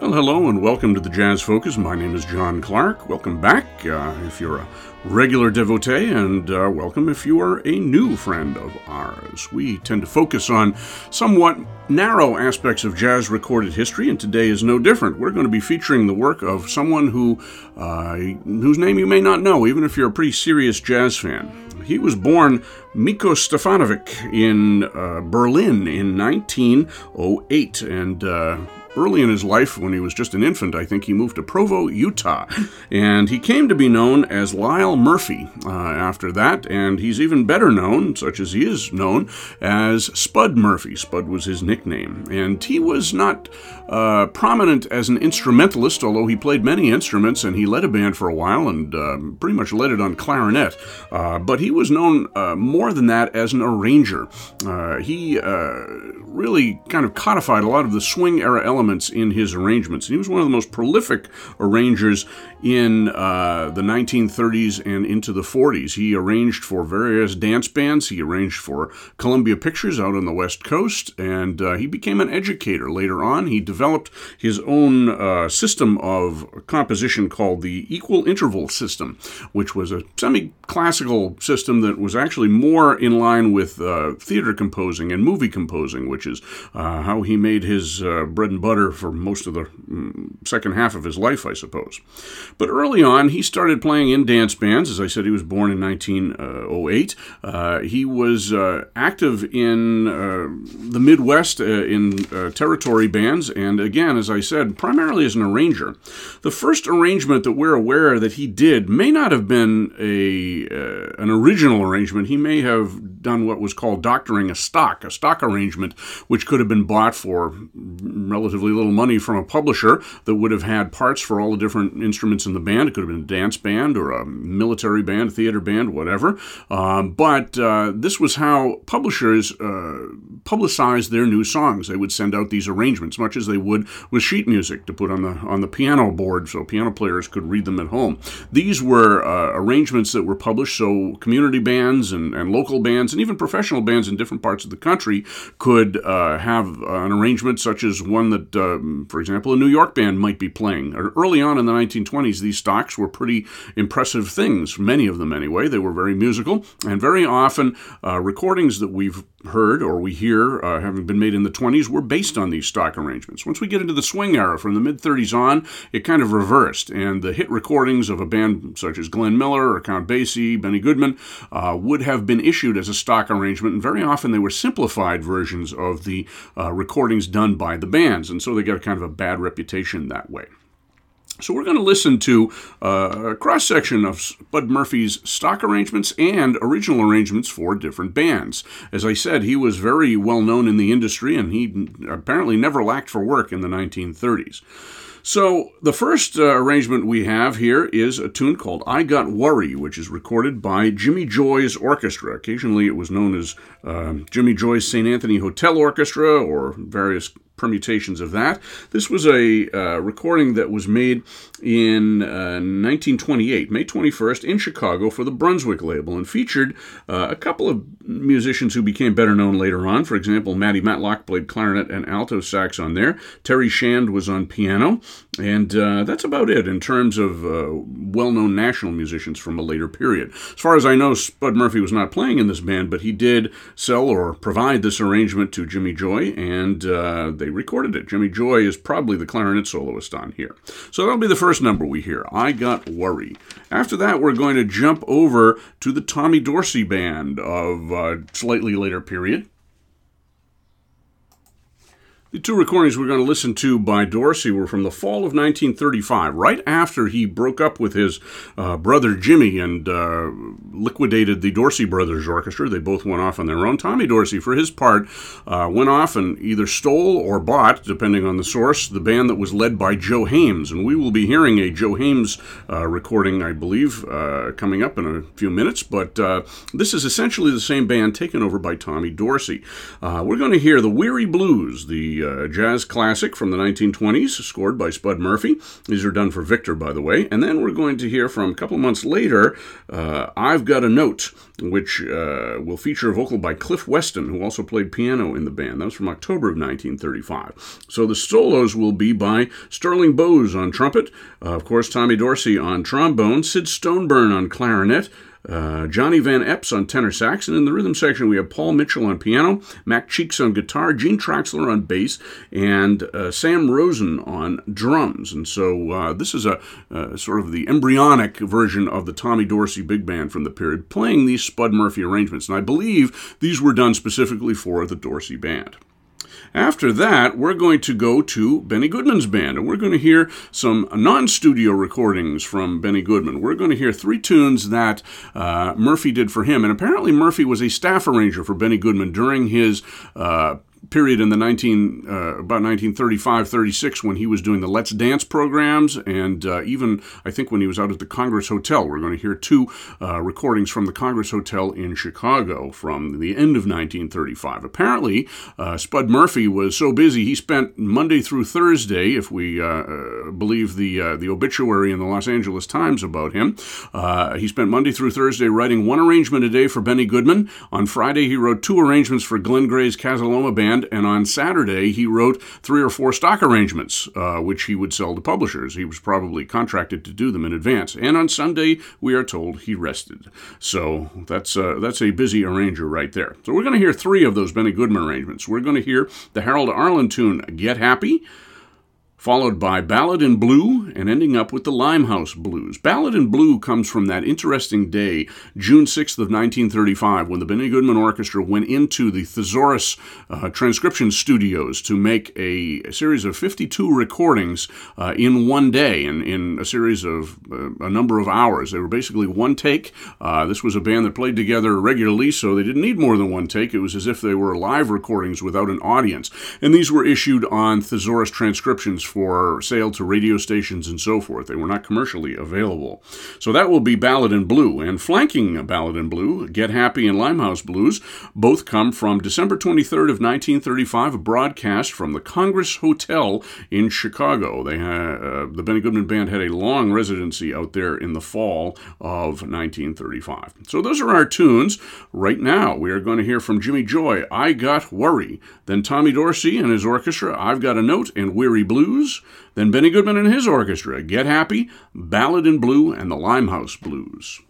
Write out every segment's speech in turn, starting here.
Well, hello and welcome to the Jazz Focus. My name is John Clark. Welcome back if you're a regular devotee, and welcome if you are a new friend of ours. We tend to focus on somewhat narrow aspects of jazz recorded history, and today is no different. We're going to be featuring the work of someone whose name you may not know, even if you're a pretty serious jazz fan. He was born Miko Stefanovic in Berlin in 1908, and early in his life, when he was just an infant, I think he moved to Provo, Utah, and he came to be known as Lyle Murphy after that, and he's even better known, such as he is known, as Spud Murphy. Spud was his nickname, and he was not prominent as an instrumentalist, although he played many instruments, and he led a band for a while, and pretty much led it on clarinet, but he was known more than that as an arranger. He really kind of codified a lot of the swing-era elements in his arrangements. And he was one of the most prolific arrangers in the 1930s and into the 40s. He arranged for various dance bands. He arranged for Columbia Pictures out on the West Coast, and he became an educator later on. He developed his own system of composition called the equal interval system, which was a semi-classical system that was actually more in line with theater composing and movie composing, which is how he made his bread and butter for most of the second half of his life, I suppose. But early on, he started playing in dance bands. As I said, he was born in 1908. He was active in the Midwest in territory bands, and again, as I said, primarily as an arranger. The first arrangement that we're aware that he did may not have been an original arrangement. He may have done what was called doctoring a stock arrangement, which could have been bought for relatively little money from a publisher that would have had parts for all the different instruments in the band. It could have been a dance band or a military band, a theater band, whatever. But this was how publishers publicized their new songs. They would send out these arrangements, much as they would with sheet music to put on the piano board so piano players could read them at home. These were arrangements that were published so community bands and local bands and even professional bands in different parts of the country could have an arrangement such as one that, for example, a New York band might be playing. Early on in the 1920s, these stocks were pretty impressive things, many of them anyway. They were very musical, and very often recordings that we've heard or we hear having been made in the 20s were based on these stock arrangements. Once we get into the swing era, from the mid-30s on, it kind of reversed, and the hit recordings of a band such as Glenn Miller or Count Basie, Benny Goodman, would have been issued as a stock arrangement, and very often they were simplified versions of the recordings done by the bands, and so they got kind of a bad reputation that way. So we're going to listen to a cross-section of Spud Murphy's stock arrangements and original arrangements for different bands. As I said, he was very well known in the industry, and he apparently never lacked for work in the 1930s. So the first arrangement we have here is a tune called I Got Worry, which is recorded by Jimmy Joy's Orchestra. Occasionally it was known as Jimmy Joy's St. Anthony Hotel Orchestra or various permutations of that. This was a recording that was made in 1928, May 21st, in Chicago for the Brunswick label, and featured a couple of musicians who became better known later on. For example, Matty Matlock played clarinet and alto sax on there. Terry Shand was on piano, and that's about it in terms of well-known national musicians from a later period. As far as I know, Spud Murphy was not playing in this band, but he did sell or provide this arrangement to Jimmy Joy, and they recorded it. Jimmy Joy is probably the clarinet soloist on here. So that'll be the first number we hear, I Got Worry. After that, we're going to jump over to the Tommy Dorsey Band of slightly later period. The two recordings we're going to listen to by Dorsey were from the fall of 1935, right after he broke up with his brother Jimmy and liquidated the Dorsey Brothers Orchestra. They both went off on their own. Tommy Dorsey, for his part, went off and either stole or bought, depending on the source, the band that was led by Joe Hames. And we will be hearing a Joe Hames recording, I believe, coming up in a few minutes. But this is essentially the same band taken over by Tommy Dorsey. We're going to hear the Weary Blues, the the jazz classic from the 1920s, scored by Spud Murphy. These are done for Victor, by the way. And then we're going to hear from a couple of months later, I've Got a Note, which will feature a vocal by Cliff Weston, who also played piano in the band. That was from October of 1935. So the solos will be by Sterling Bowes on trumpet, of course, Tommy Dorsey on trombone, Sid Stoneburn on clarinet, Johnny Van Epps on tenor sax, and in the rhythm section we have Paul Mitchell on piano, Mac Cheeks on guitar, Gene Traxler on bass, and Sam Rosen on drums. And so this is a sort of the embryonic version of the Tommy Dorsey big band from the period, playing these Spud Murphy arrangements. And I believe these were done specifically for the Dorsey band. After that, we're going to go to Benny Goodman's band, and we're going to hear some non-studio recordings from Benny Goodman. We're going to hear 3 tunes that Murphy did for him, and apparently Murphy was a staff arranger for Benny Goodman during his period in the about 1935-36 when he was doing the Let's Dance programs, and even I think when he was out at the Congress Hotel. We're going to hear 2 recordings from the Congress Hotel in Chicago from the end of 1935. Apparently, Spud Murphy was so busy he spent Monday through Thursday, if we believe the obituary in the Los Angeles Times about him, he spent Monday through Thursday writing 1 arrangement a day for Benny Goodman. On Friday, he wrote 2 arrangements for Glenn Gray's Casaloma Band, and on Saturday he wrote 3 or 4 stock arrangements, which he would sell to publishers. He was probably contracted to do them in advance. And on Sunday, we are told he rested. So that's a busy arranger right there. So we're going to hear 3 of those Benny Goodman arrangements. We're going to hear the Harold Arlen tune, Get Happy, followed by Ballad in Blue, and ending up with the Limehouse Blues. Ballad in Blue comes from that interesting day, June 6th of 1935, when the Benny Goodman Orchestra went into the Thesaurus transcription studios to make a series of 52 recordings in one day, in a series of a number of hours. They were basically one take. This was a band that played together regularly, so they didn't need more than one take. It was as if they were live recordings without an audience. And these were issued on Thesaurus transcriptions for sale to radio stations and so forth. They were not commercially available. So that will be Ballad in Blue. And flanking Ballad in Blue, Get Happy and Limehouse Blues, both come from December 23rd of 1935, a broadcast from the Congress Hotel in Chicago. The Benny Goodman Band had a long residency out there in the fall of 1935. So those are our tunes. Right now, we are going to hear from Jimmy Joy, I Got Worry. Then Tommy Dorsey and his orchestra, I've Got a Note and Weary Blues. Then Benny Goodman and his orchestra, Get Happy, Ballad in Blue, and the Limehouse Blues.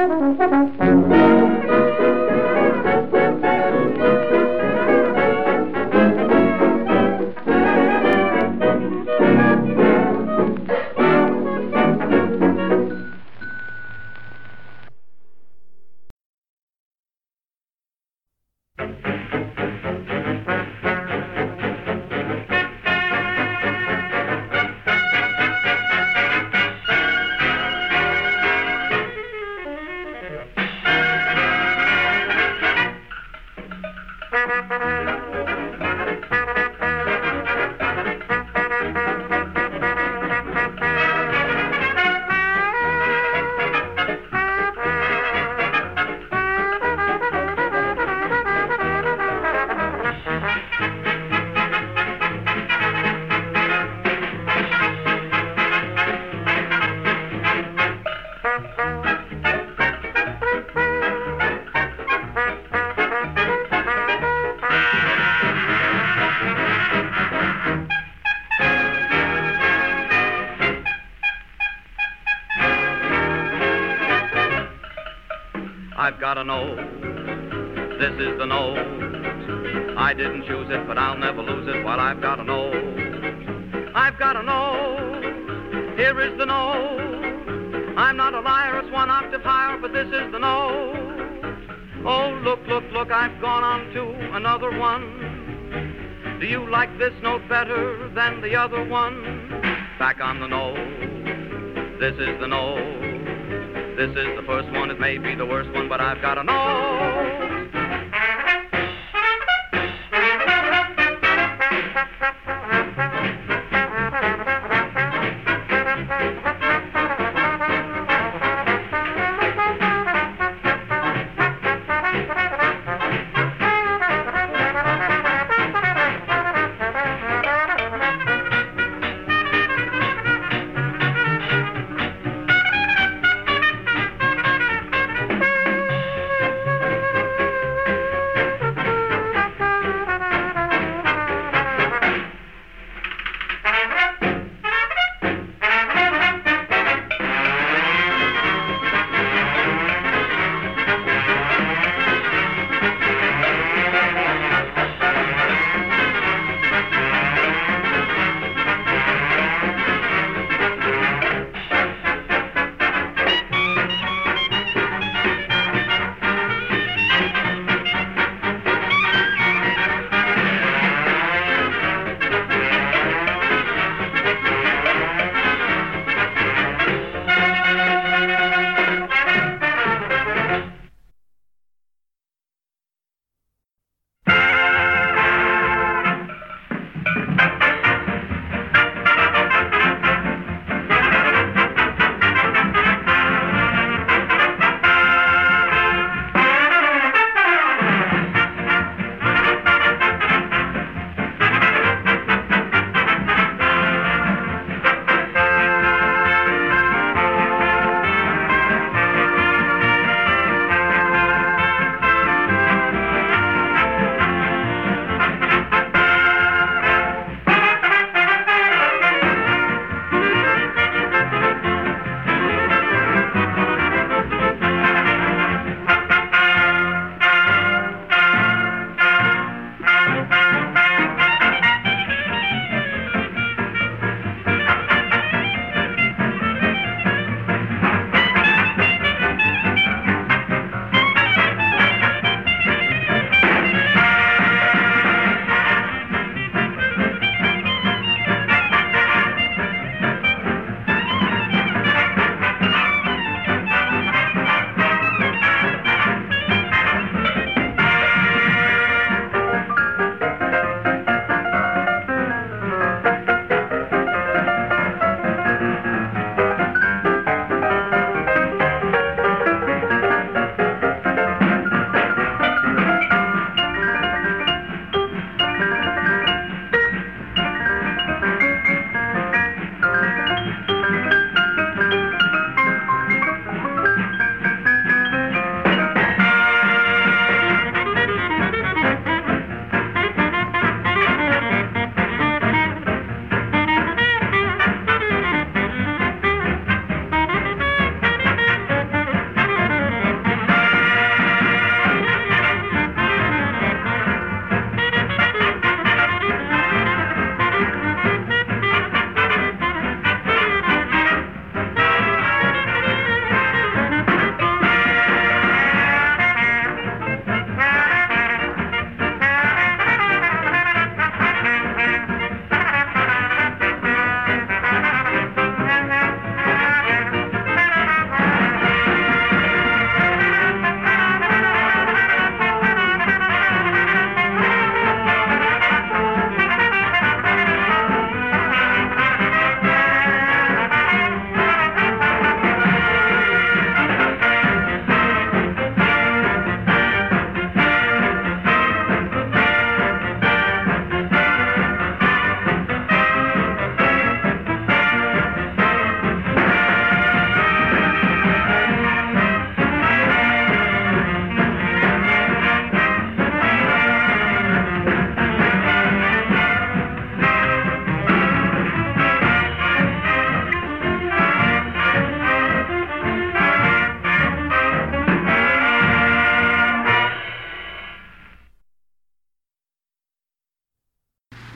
I've got a nose, this is the nose. I didn't choose it, but I'll never lose it while I've got a nose. I've got a nose, here is the nose. I'm not a liar, it's one octave higher, but this is the nose. Oh, look, look, look, I've gone on to another one. Do you like this note better than the other one? Back on the nose, this is the nose. This is the first one, it may be the worst one, but I've got a nose.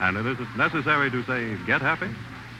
And it isn't necessary to say, get happy.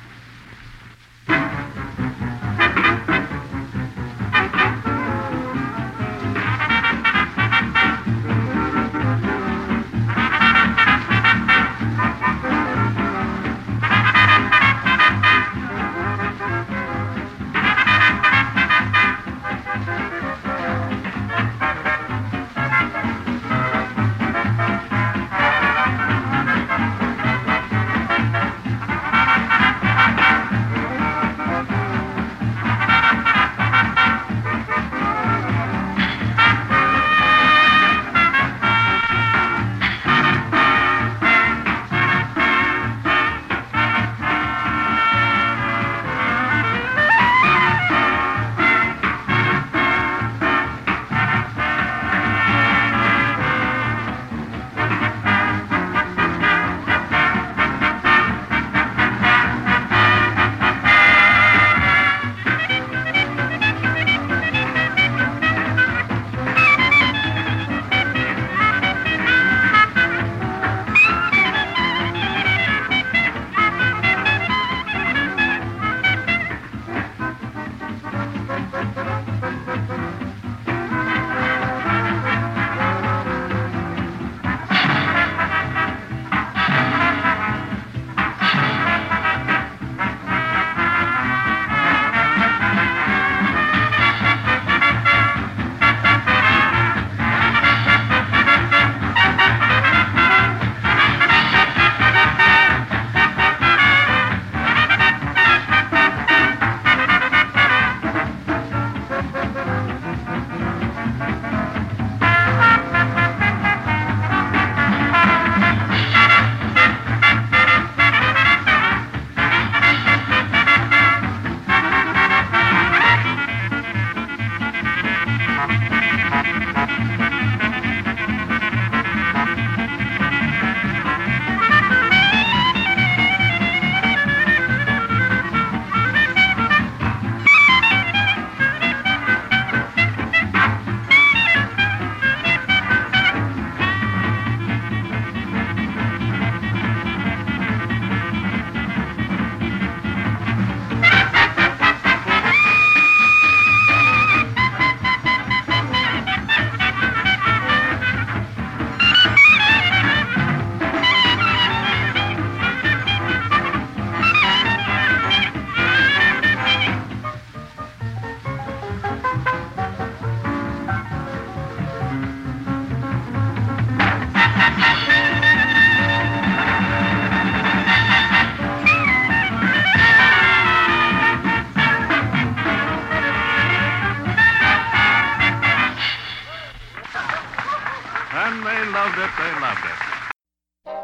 And they loved it, they loved it.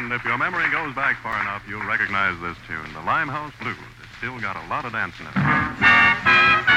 And if your memory goes back far enough, you'll recognize this tune, the Limehouse Blues. It's still got a lot of dancing in it.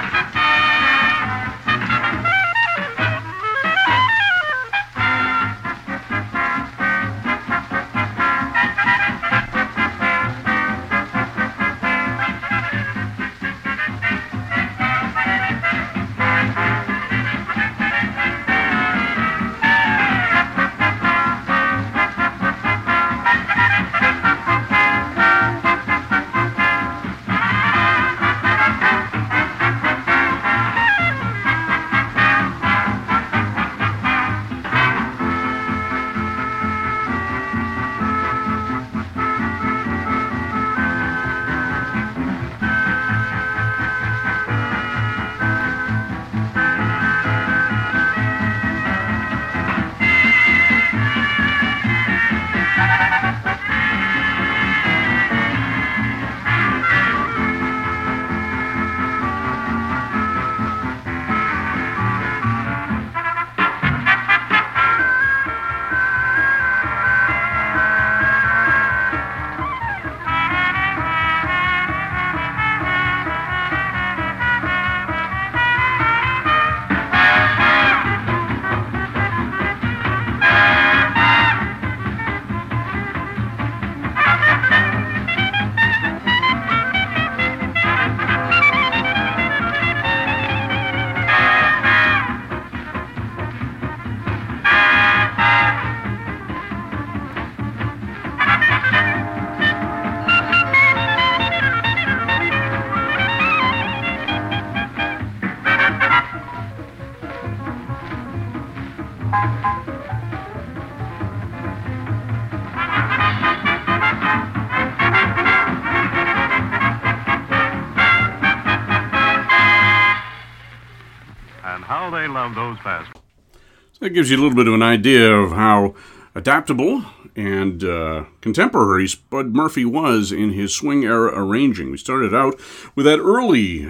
And how they love those passports. That gives you a little bit of an idea of how adaptable and contemporary Spud Murphy was in his swing era arranging. We started out with that early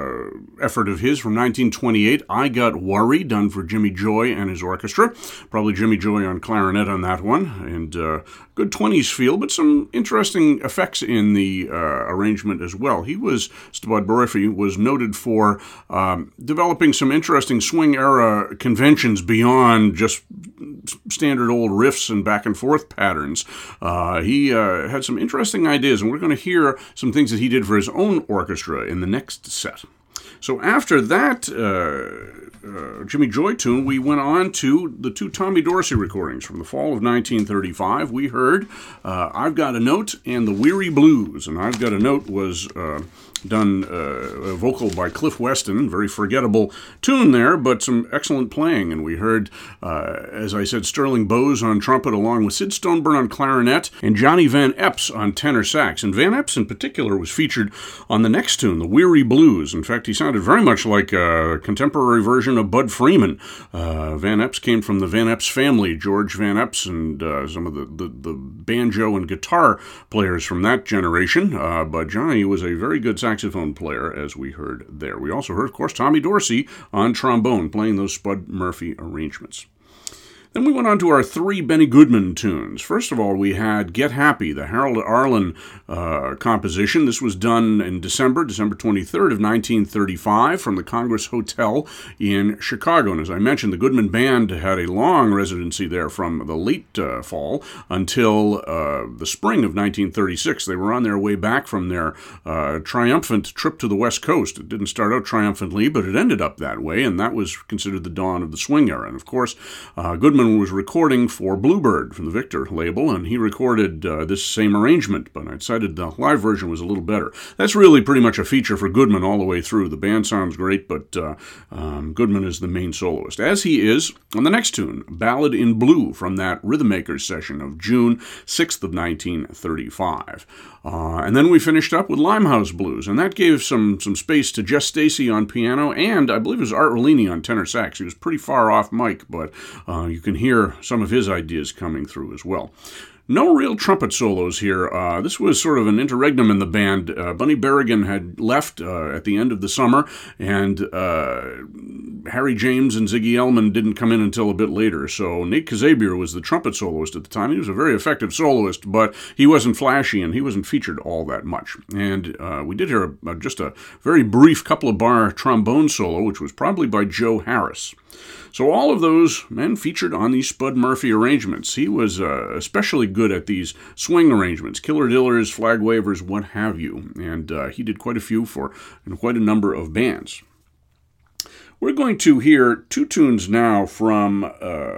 effort of his from 1928, I Got Worried, done for Jimmy Joy and his orchestra. Probably Jimmy Joy on clarinet on that one, and good 20s feel, but some interesting effects in the arrangement as well. Spud Murphy was noted for developing some interesting swing era conventions beyond just standard old riffs and back and forth patterns. He had some interesting ideas, and we're going to hear some things that he did for his own orchestra in the next set. So after that Jimmy Joy tune, we went on to the two Tommy Dorsey recordings from the fall of 1935. We heard I've Got a Note and The Weary Blues, and I've Got a Note was done a vocal by Cliff Weston, very forgettable tune there, but some excellent playing. And we heard, as I said, Sterling Bowes on trumpet along with Sid Stoneburn on clarinet and Johnny Van Epps on tenor sax. And Van Epps in particular was featured on the next tune, The Weary Blues. In fact, he sounded very much like a contemporary version of Bud Freeman. Van Epps came from the Van Epps family, George Van Epps and some of the banjo and guitar players from that generation. But Johnny was a very good saxophone player, as we heard there. We also heard, of course, Tommy Dorsey on trombone playing those Spud Murphy arrangements. Then we went on to our three Benny Goodman tunes. First of all, we had Get Happy, the Harold Arlen composition. This was done in December 23rd of 1935 from the Congress Hotel in Chicago. And as I mentioned, the Goodman Band had a long residency there from the late fall until the spring of 1936. They were on their way back from their triumphant trip to the West Coast. It didn't start out triumphantly, but it ended up that way, and that was considered the dawn of the swing era. And of course, Goodman was recording for Bluebird from the Victor label, and he recorded this same arrangement, but I decided the live version was a little better. That's really pretty much a feature for Goodman all the way through. The band sounds great, but Goodman is the main soloist, as he is on the next tune, Ballad in Blue, from that Rhythm Makers session of June 6th of 1935. And then we finished up with Limehouse Blues, and that gave some space to Jess Stacy on piano, and I believe it was Art Rollini on tenor sax. He was pretty far off mic, but you can hear some of his ideas coming through as well. No real trumpet solos here. This was sort of an interregnum in the band. Bunny Berrigan had left at the end of the summer, and Harry James and Ziggy Elman didn't come in until a bit later. So Nate Kazabier was the trumpet soloist at the time. He was a very effective soloist, but he wasn't flashy, and he wasn't featured all that much. And we did hear just a very brief couple-of-bar trombone solo, which was probably by Joe Harris. So all of those men featured on these Spud Murphy arrangements. He was especially good at these swing arrangements, killer dillers, flag wavers, what have you. And he did quite a few for quite a number of bands. We're going to hear two tunes now from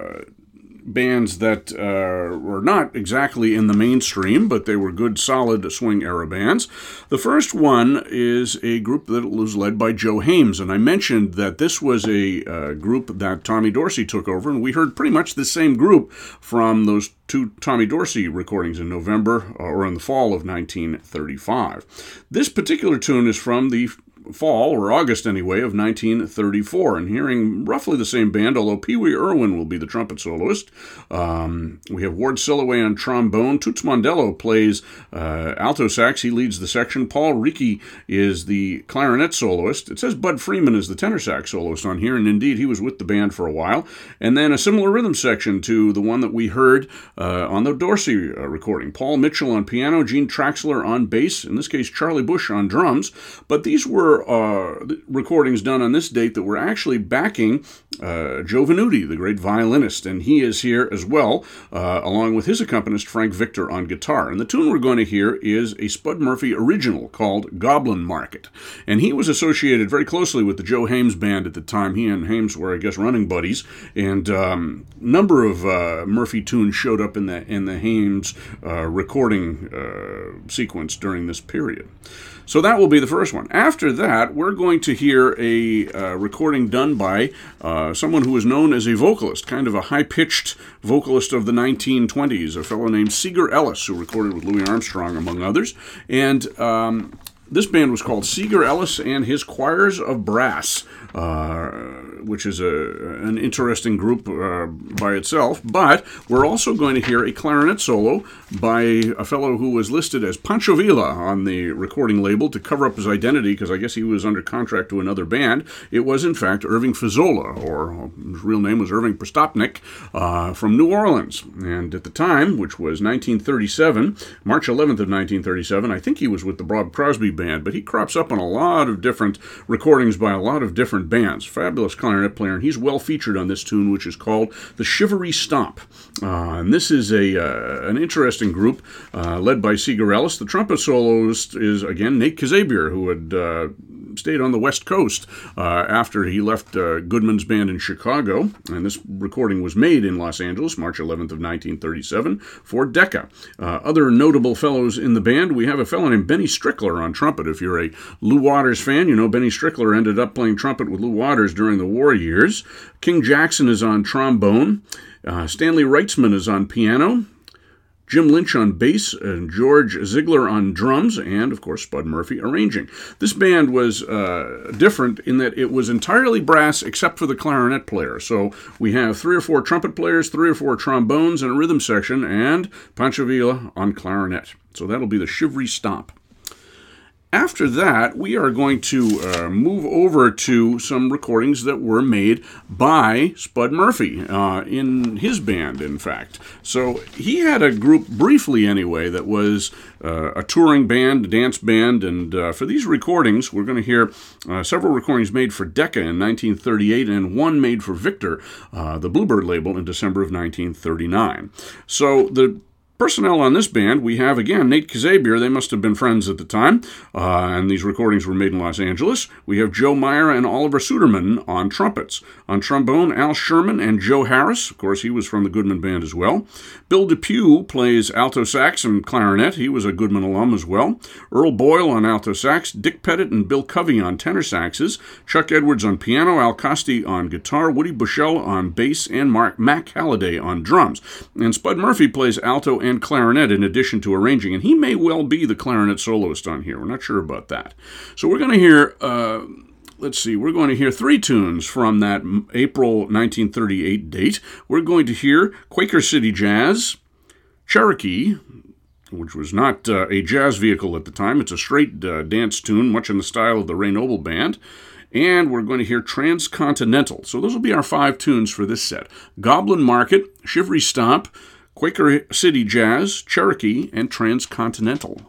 bands that were not exactly in the mainstream, but they were good, solid swing-era bands. The first one is a group that was led by Joe Hames, and I mentioned that this was a group that Tommy Dorsey took over, and we heard pretty much the same group from those two Tommy Dorsey recordings in November or in the fall of 1935. This particular tune is from the fall, or August anyway, of 1934, and hearing roughly the same band, although Pee Wee Irwin will be the trumpet soloist. We have Ward Silloway on trombone. Toots Mondello plays alto sax. He leads the section. Paul Ricci is the clarinet soloist. It says Bud Freeman is the tenor sax soloist on here, and indeed he was with the band for a while. And then a similar rhythm section to the one that we heard on the Dorsey recording. Paul Mitchell on piano, Gene Traxler on bass, in this case Charlie Bush on drums. But these were recordings done on this date that were actually backing Joe Venuti, the great violinist, and he is here as well, along with his accompanist Frank Victor on guitar. And the tune we're going to hear is a Spud Murphy original called Goblin Market. And he was associated very closely with the Joe Hames band at the time. He and Hames were, I guess, running buddies, and a number of Murphy tunes showed up in the Hames recording sequence during this period. So that will be the first one. After that, we're going to hear a recording done by someone who is known as a vocalist, kind of a high-pitched vocalist of the 1920s, a fellow named Seeger Ellis, who recorded with Louis Armstrong, among others. And this band was called Seeger Ellis and His Choirs of Brass, which is an interesting group by itself. But we're also going to hear a clarinet solo by a fellow who was listed as Pancho Villa on the recording label to cover up his identity, because I guess he was under contract to another band. It was, in fact, Irving Fazzola, or his real name was Irving Prostopnik, from New Orleans. And at the time, which was 1937, March 11th of 1937, I think he was with the Bob Crosby band, but he crops up on a lot of different recordings by a lot of different bands. Fabulous clarinet player, and he's well featured on this tune, which is called The Shivery Stomp. And this is an interesting group led by Seeger Ellis. The trumpet soloist is, again, Nate Kazabier, who had stayed on the West Coast after he left Goodman's band in Chicago. And this recording was made in Los Angeles, March 11th of 1937, for Decca. Other notable fellows in the band, we have a fellow named Benny Strickler on trumpet. If you're a Lou Waters fan, you know Benny Strickler ended up playing trumpet with Lou Waters during the war years. King Jackson is on trombone. Stanley Reitzman is on piano. Jim Lynch on bass, and George Ziegler on drums, and, of course, Spud Murphy arranging. This band was different in that it was entirely brass except for the clarinet player. So we have 3 or 4 trumpet players, 3 or 4 trombones, and a rhythm section, and Pancho Villa on clarinet. So that'll be the Shivery Stomp. After that, we are going to move over to some recordings that were made by Spud Murphy in his band, in fact. So he had a group, briefly anyway, that was a touring band, a dance band, and for these recordings, we're going to hear several recordings made for Decca in 1938 and one made for Victor, the Bluebird label, in December of 1939. So the personnel on this band, we have, again, Nate Kazabier. They must have been friends at the time, and these recordings were made in Los Angeles. We have Joe Meyer and Oliver Suderman on trumpets. On trombone, Al Sherman and Joe Harris. Of course, he was from the Goodman band as well. Bill DePue plays alto sax and clarinet. He was a Goodman alum as well. Earl Boyle on alto sax. Dick Pettit and Bill Covey on tenor saxes. Chuck Edwards on piano. Al Costi on guitar. Woody Bushell on bass. And Mac Halliday on drums. And Spud Murphy plays alto and clarinet in addition to arranging, and he may well be the clarinet soloist on here. We're not sure about that. So we're going to hear, we're going to hear 3 tunes from that April 1938 date. We're going to hear Quaker City Jazz, Cherokee, which was not a jazz vehicle at the time. It's a straight dance tune, much in the style of the Ray Noble Band. And we're going to hear Transcontinental. So those will be our 5 tunes for this set. Goblin Market, Shivery Stomp, Quaker City Jazz, Cherokee, and Transcontinental.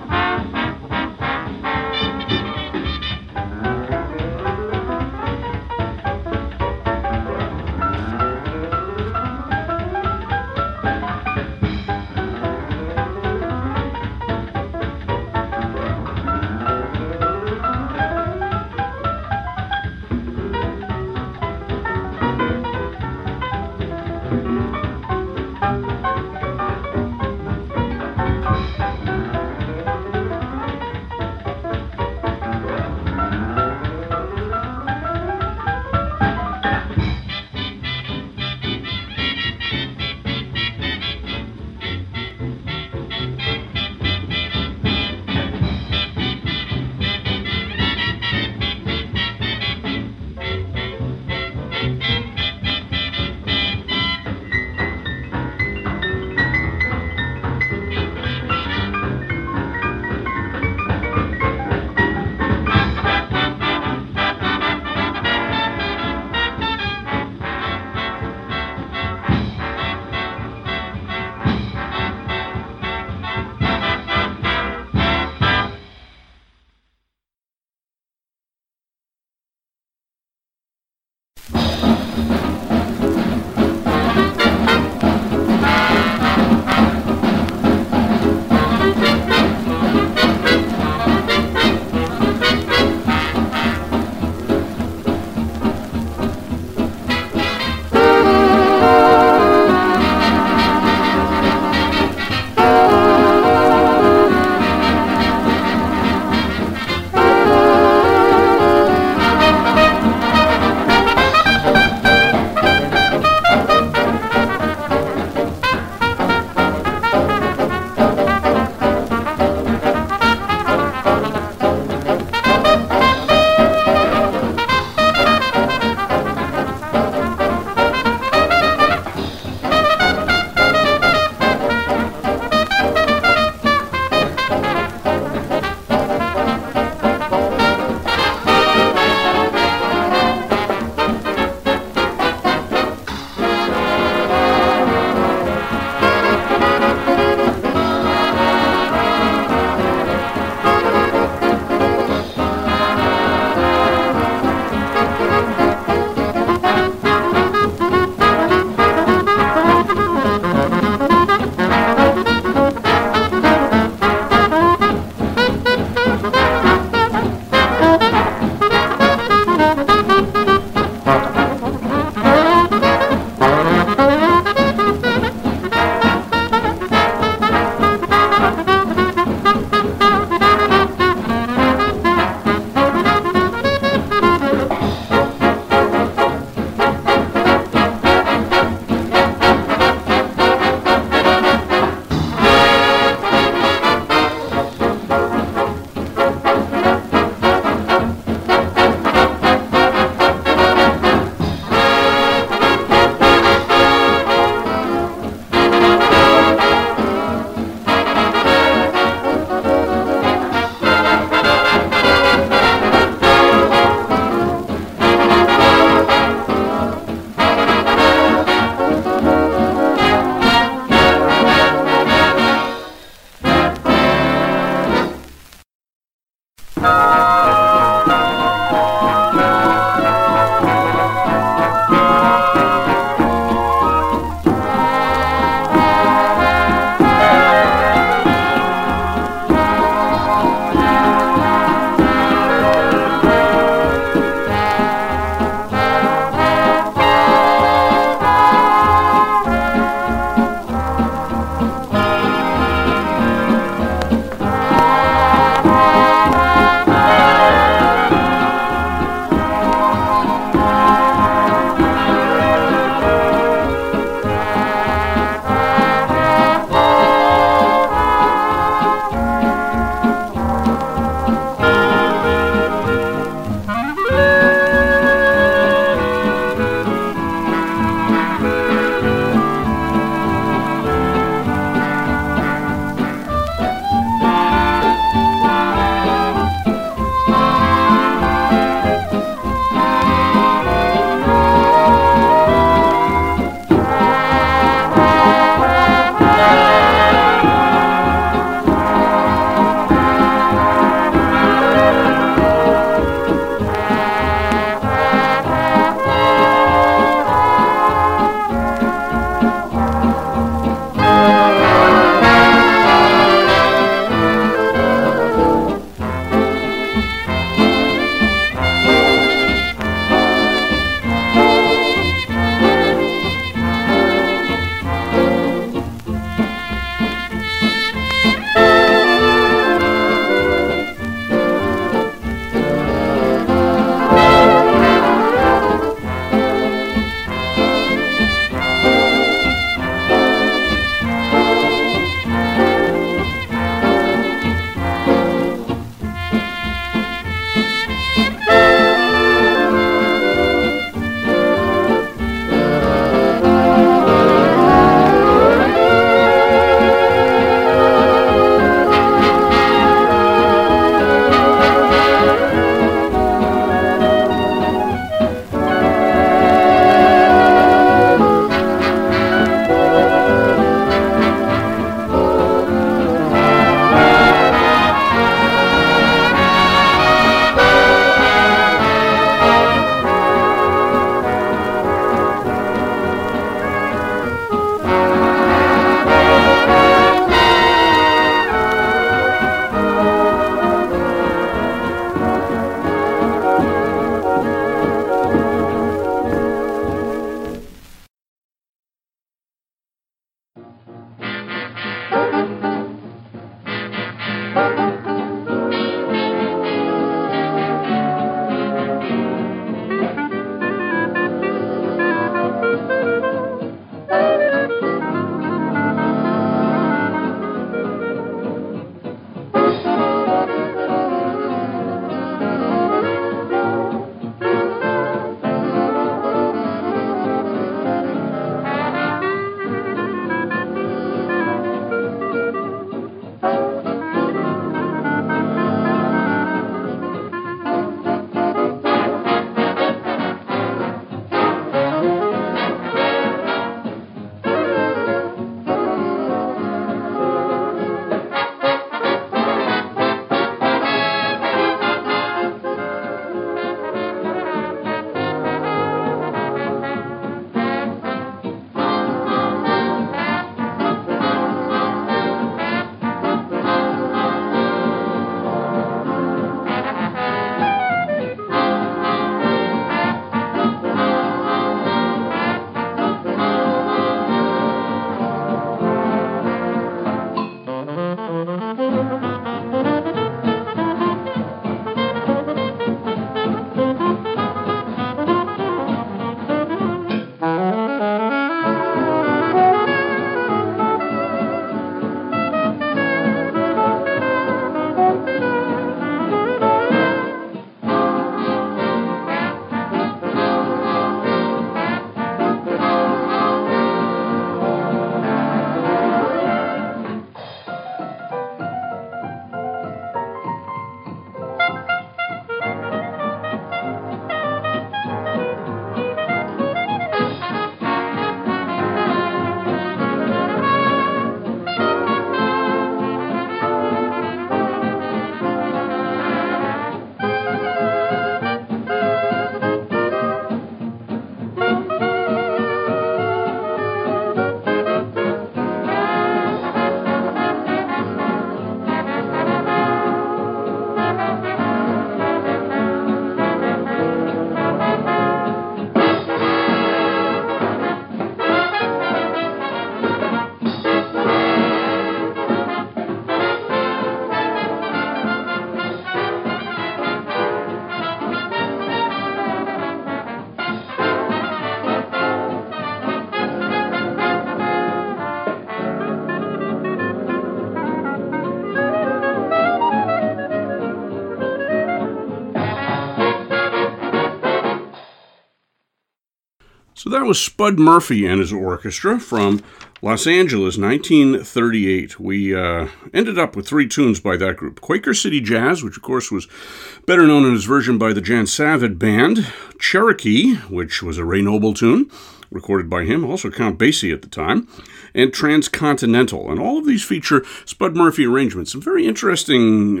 So that was Spud Murphy and his orchestra from Los Angeles, 1938. We ended up with 3 tunes by that group. Quaker City Jazz, which of course was better known in its version by the Jan Savid Band. Cherokee, which was a Ray Noble tune, recorded by him, also Count Basie at the time, and Transcontinental. And all of these feature Spud Murphy arrangements. Some very interesting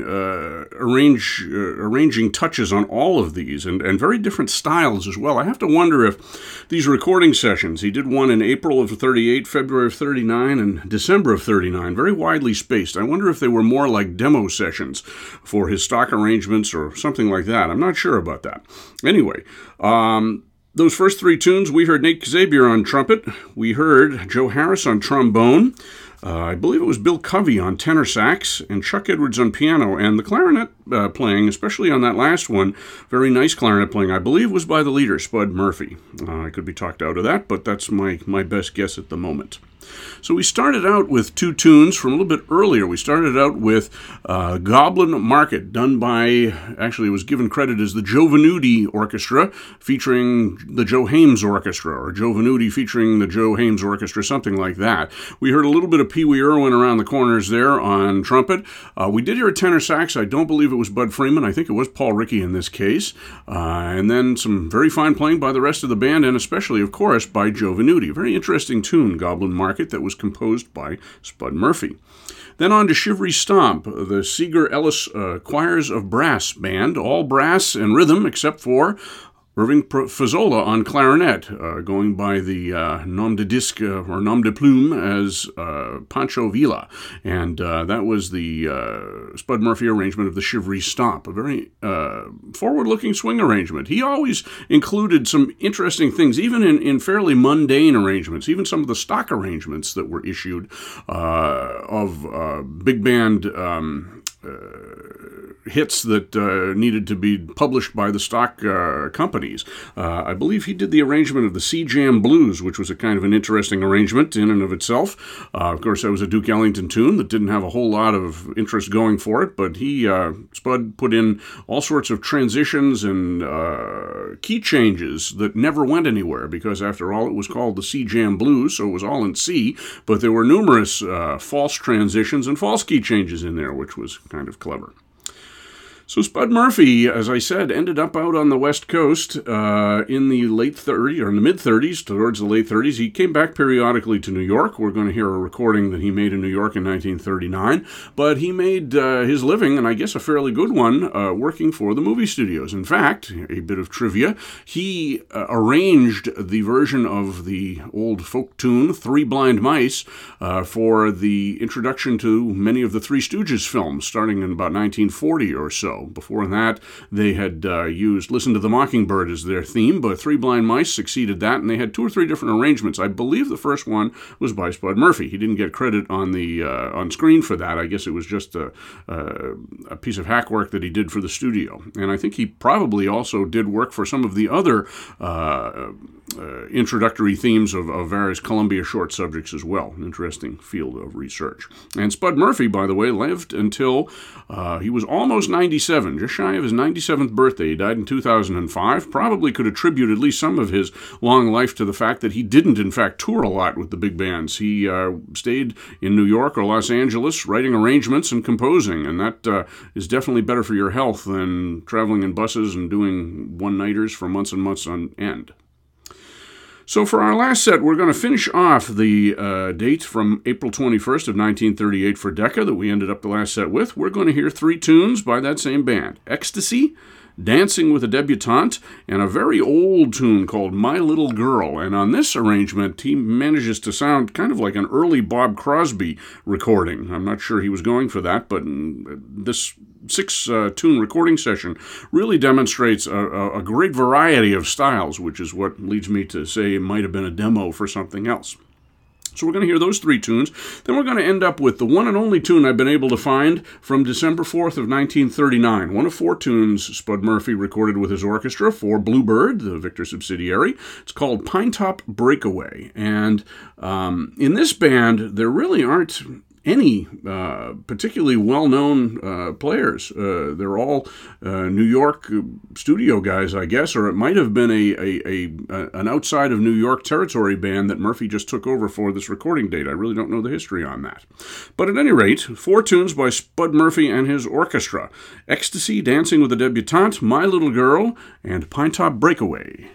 arranging touches on all of these, and very different styles as well. I have to wonder if these recording sessions, he did one in April of 38, February of 39, and December of 39, very widely spaced. I wonder if they were more like demo sessions for his stock arrangements or something like that. I'm not sure about that. Anyway, those first 3 tunes, we heard Nate Kasabian on trumpet. We heard Joe Harris on trombone. I believe it was Bill Covey on tenor sax and Chuck Edwards on piano. And the clarinet playing, especially on that last one, very nice clarinet playing, I believe was by the leader, Spud Murphy. I could be talked out of that, but that's my best guess at the moment. So we started out with 2 tunes from a little bit earlier. We started out with Goblin Market, done by, actually it was given credit as the Joe Venuti Orchestra, featuring the Joe Hames Orchestra, or Joe Venuti featuring the Joe Hames Orchestra, something like that. We heard a little bit of Pee Wee Irwin around the corners there on trumpet. We did hear a tenor sax. I don't believe it was Bud Freeman. I think it was Paul Rickey in this case. And then some very fine playing by the rest of the band, and especially, of course, by Joe Venuti. Very interesting tune, Goblin Market, that was composed by Spud Murphy. Then on to Shivery Stomp, the Seeger Ellis Choirs of Brass Band, all brass and rhythm except for Irving Fazzola on clarinet, going by the nom de disque or nom de plume as Pancho Villa. And that was the Spud Murphy arrangement of the Shivery Stomp, a very forward-looking swing arrangement. He always included some interesting things, even in fairly mundane arrangements, even some of the stock arrangements that were issued of big band hits that needed to be published by the stock companies. I believe he did the arrangement of the Sea Jam Blues, which was a kind of an interesting arrangement in and of itself. Of course, that was a Duke Ellington tune that didn't have a whole lot of interest going for it, but Spud put in all sorts of transitions and key changes that never went anywhere, because after all, it was called the Sea Jam Blues, so it was all in C, but there were numerous false transitions and false key changes in there, which was kind of clever. So Spud Murphy, as I said, ended up out on the West Coast in the late 30s, or in the mid-30s, towards the late 30s. He came back periodically to New York. We're going to hear a recording that he made in New York in 1939. But he made his living, and I guess a fairly good one, working for the movie studios. In fact, a bit of trivia, he arranged the version of the old folk tune, Three Blind Mice, for the introduction to many of the Three Stooges films, starting in about 1940 or so. Before that, they had used Listen to the Mockingbird as their theme, but Three Blind Mice succeeded that, and they had 2 or 3 different arrangements. I believe the first one was by Spud Murphy. He didn't get credit on the on screen for that. I guess it was just a piece of hack work that he did for the studio. And I think he probably also did work for some of the other introductory themes of various Columbia short subjects as well. An interesting field of research. And Spud Murphy, by the way, lived until he was almost 97, just shy of his 97th birthday. He died in 2005. Probably could attribute at least some of his long life to the fact that he didn't, in fact, tour a lot with the big bands. He stayed in New York or Los Angeles writing arrangements and composing, and that is definitely better for your health than traveling in buses and doing one-nighters for months and months on end. So for our last set, we're going to finish off the date from April 21st of 1938 for Decca that we ended up the last set with. We're going to hear 3 tunes by that same band. Ecstasy, Dancing with a Debutante, and a very old tune called My Little Girl. And on this arrangement, he manages to sound kind of like an early Bob Crosby recording. I'm not sure he was going for that, but this 6-tune recording session really demonstrates a great variety of styles, which is what leads me to say it might have been a demo for something else. So we're going to hear those 3 tunes. Then we're going to end up with the one and only tune I've been able to find from December 4th of 1939. One of 4 tunes Spud Murphy recorded with his orchestra for Bluebird, the Victor subsidiary. It's called Pinetop Breakaway. And in this band, there really aren't any particularly well-known players. They're all New York studio guys, I guess, or it might have been an outside of New York territory band that Murphy just took over for this recording date. I really don't know the history on that. But at any rate, 4 tunes by Spud Murphy and his orchestra: Ecstasy, Dancing with a Debutante, My Little Girl, and Pinetop Breakaway.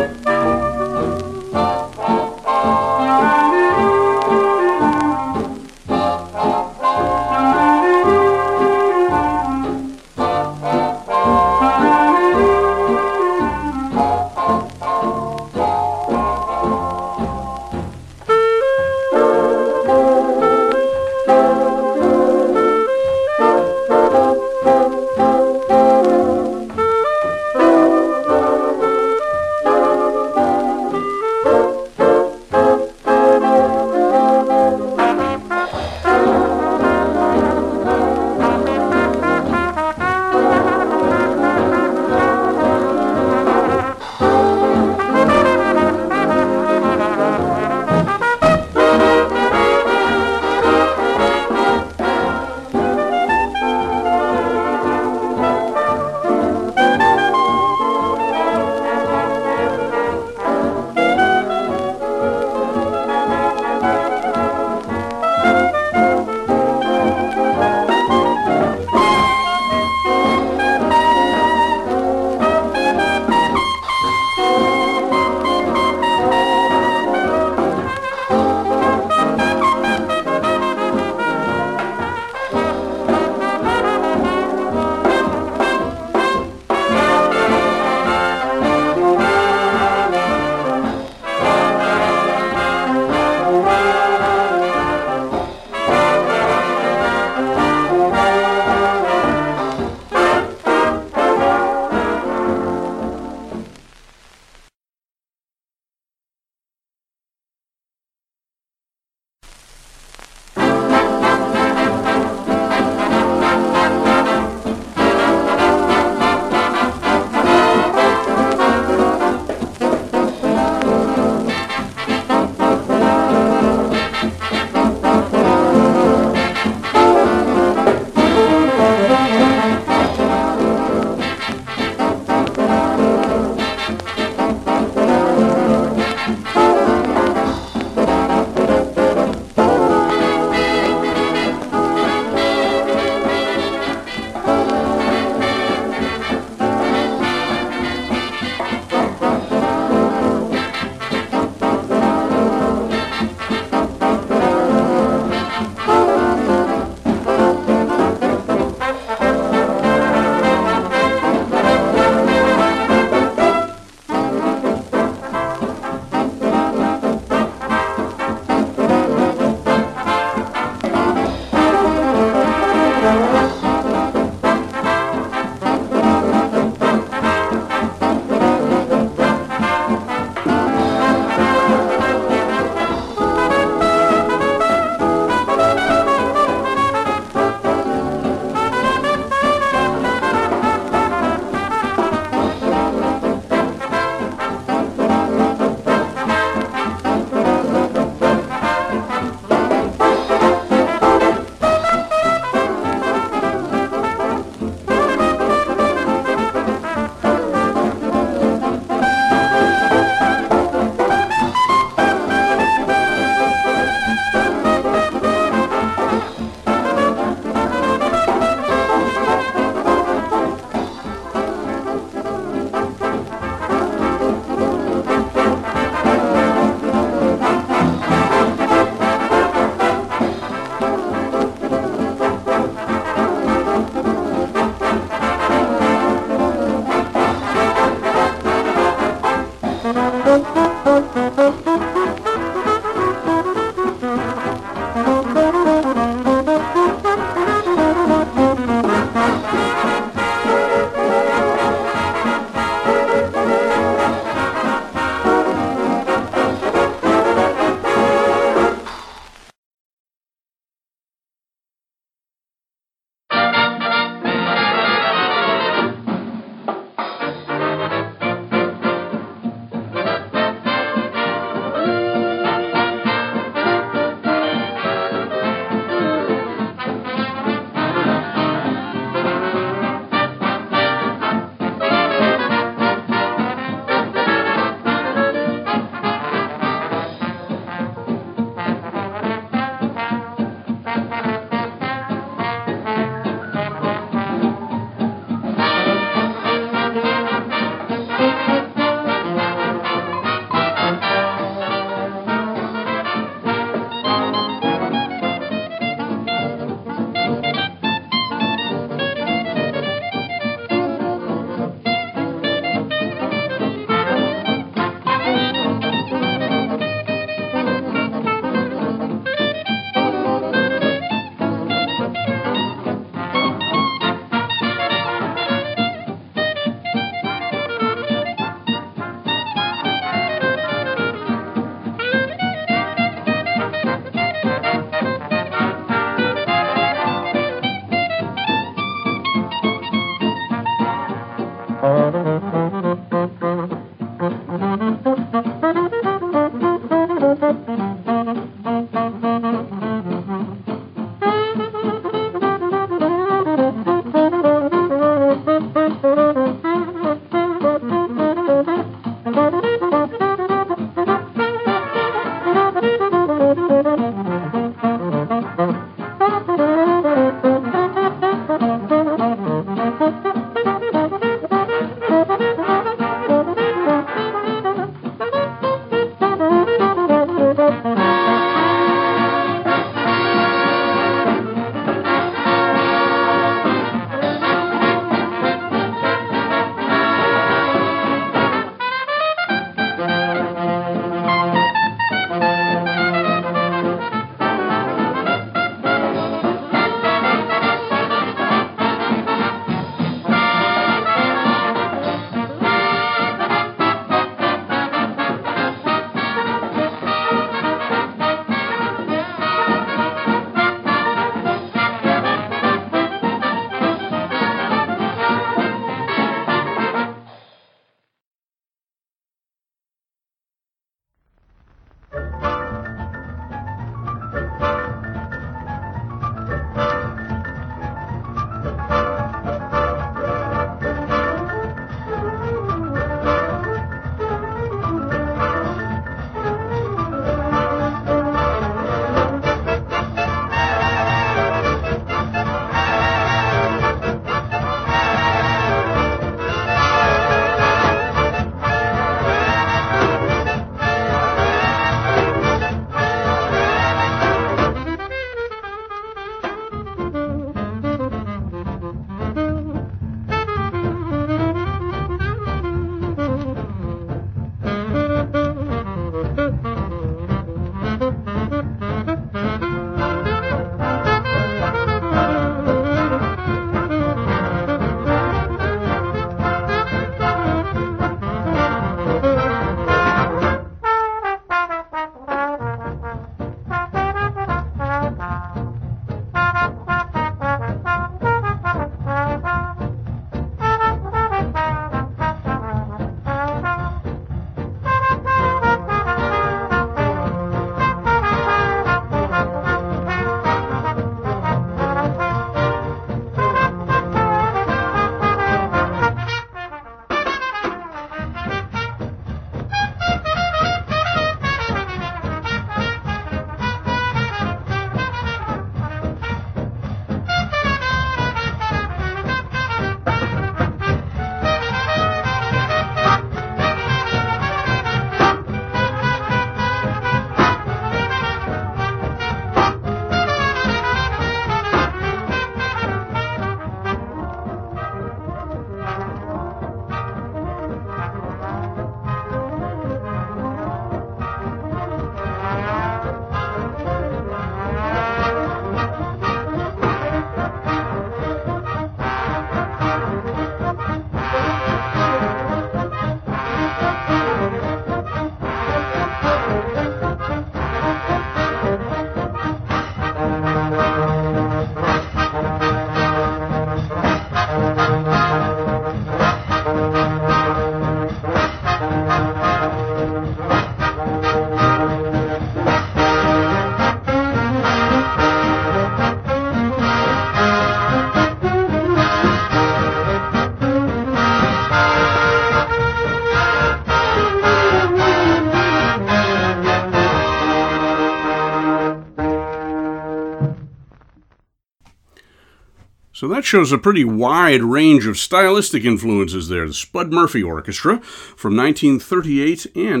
So that shows a pretty wide range of stylistic influences there. The Spud Murphy Orchestra from 1938 and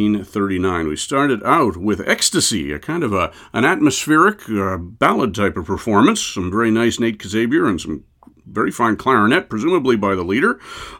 1939. We started out with Ecstasy, a kind of an atmospheric ballad type of performance. Some very nice Nate Kasabian and some very fine clarinet, presumably by the leader.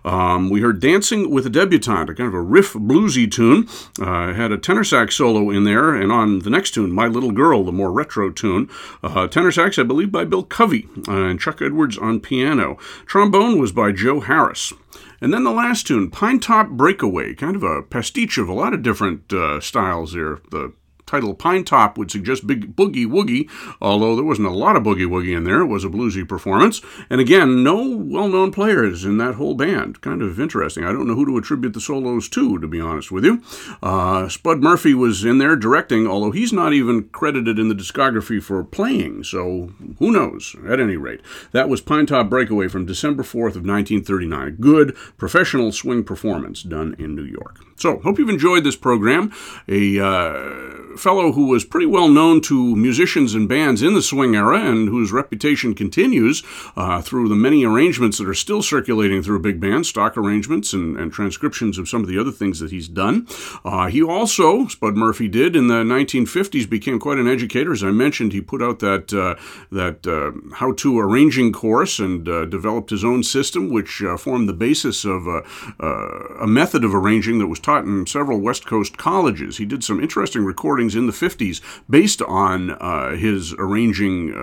We heard Dancing with a Debutante, a kind of a riff bluesy tune. Had a tenor sax solo in there, and on the next tune, My Little Girl, the more retro tune. Tenor sax, I believe, by Bill Covey, and Chuck Edwards on piano. Trombone was by Joe Harris. And then the last tune, Pinetop Breakaway, kind of a pastiche of a lot of different styles there. The title Pinetop would suggest big boogie woogie, although there wasn't a lot of boogie woogie in there. It was a bluesy performance. And again, no well-known players in that whole band. Kind of interesting. I don't know who to attribute the solos to be honest with you. Spud Murphy was in there directing, although he's not even credited in the discography for playing, so who knows? At any rate, that was Pinetop Breakaway from December 4th of 1939. A good professional swing performance done in New York. So, hope you've enjoyed this program. A fellow who was pretty well known to musicians and bands in the swing era and whose reputation continues through the many arrangements that are still circulating through big band, stock arrangements and transcriptions of some of the other things that he's done. He also, Spud Murphy did, in the 1950s became quite an educator. As I mentioned, he put out that how-to arranging course and developed his own system, which formed the basis of a method of arranging that was taught in several West Coast colleges. He did some interesting recordings in the 50s based on his arranging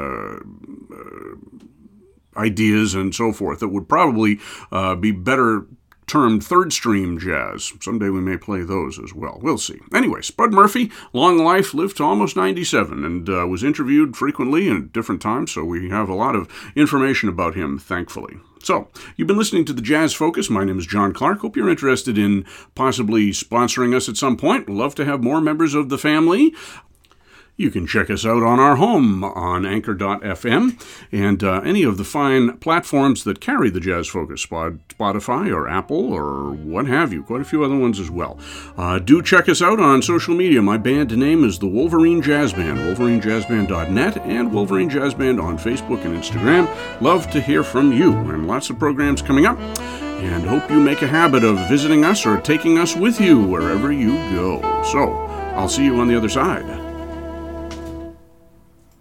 ideas and so forth that would probably be better termed third stream jazz. Someday we may play those as well. We'll see. Anyway, Spud Murphy, long life, lived to almost 97 and was interviewed frequently and at different times, so we have a lot of information about him, thankfully. So, you've been listening to the Jazz Focus. My name is John Clark. Hope you're interested in possibly sponsoring us at some point. We'd love to have more members of the family. You can check us out on our home on Anchor.fm and any of the fine platforms that carry the Jazz Focus, Spotify or Apple or what have you, quite a few other ones as well. Do check us out on social media. My band name is the Wolverine Jazz Band, wolverinejazzband.net and Wolverine Jazz Band on Facebook and Instagram. Love to hear from you, and lots of programs coming up. And hope you make a habit of visiting us or taking us with you wherever you go. So, I'll see you on the other side.